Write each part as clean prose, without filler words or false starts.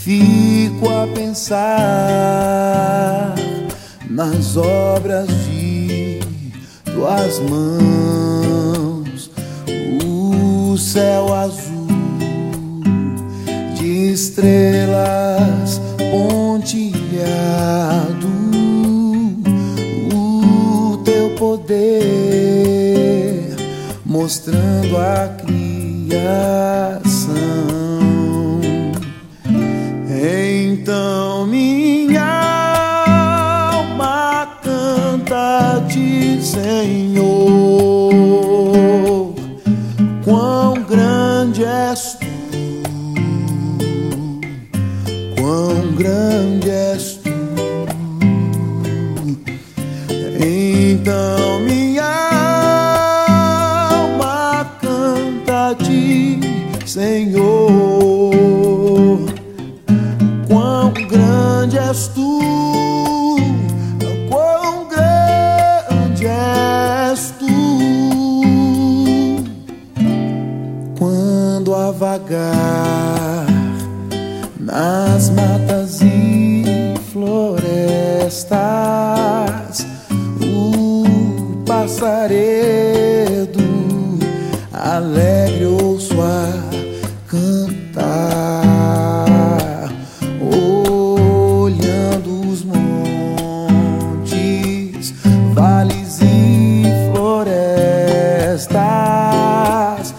Fico a pensar nas obras de tuas mãos, o céu azul de estrelas pontilhado, o teu poder mostrando a criação. Então minha alma canta-te, Senhor, quão grande és tu, quão grande és tu. Então minha alma canta-te, Senhor, quão grande és tu, quão grande és tu. Quando a vagar nas matas e florestas, o passaredo alegre ouço a cantar, olhando os montes, vales e florestas,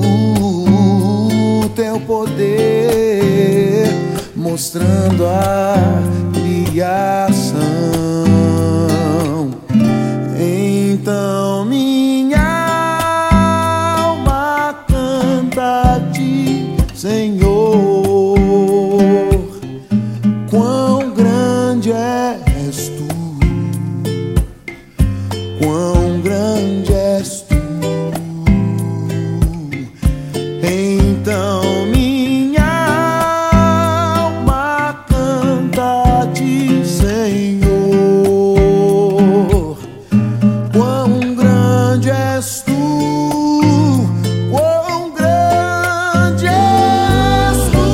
o teu poder mostrando a criação. Então minha alma canta-te, Senhor, quão grande és tu, quão grande és tu. Então minha alma canta-te, Senhor, quão grande és tu, quão grande és tu.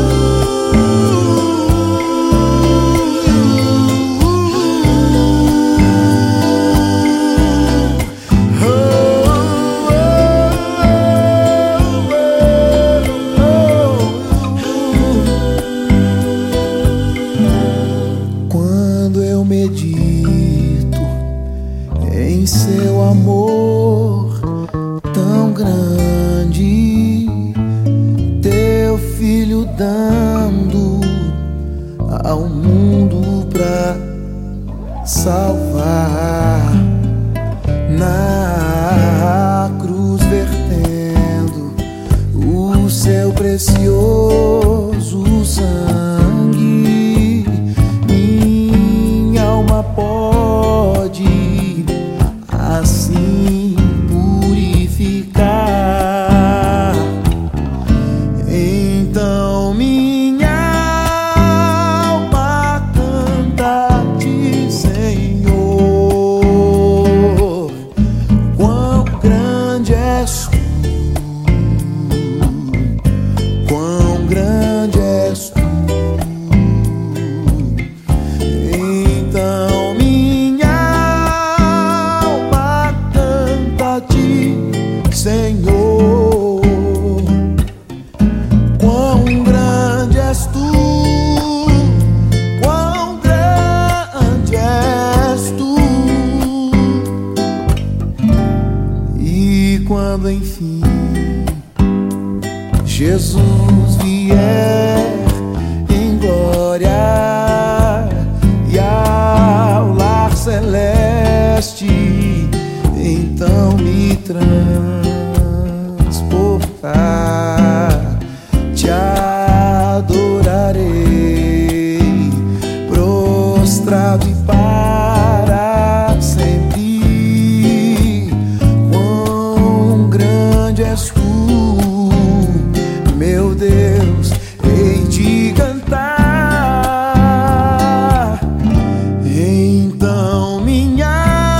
Quando eu medito em seu amor tão grande, teu filho dando ao mundo pra salvar, na cruz vertendo o seu precioso sangue, minha alma pode assim purificar. Então minha alma canta-te, Senhor, quão grande és tu, quão grande és tu. Então minha alma canta-te, Senhor, quão grande és tu, quão grande és tu. E quando enfim Jesus vier em glória e ao lar celeste, então me transportar, te adorarei, prostrado e para sempre. Quão grande és tu, meu Deus, hei de cantar. Então minha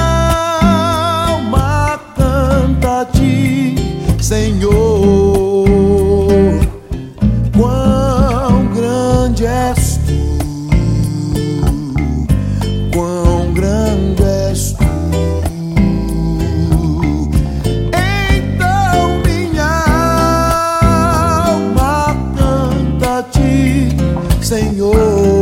alma canta-te, Senhor, quão grande és Senhor.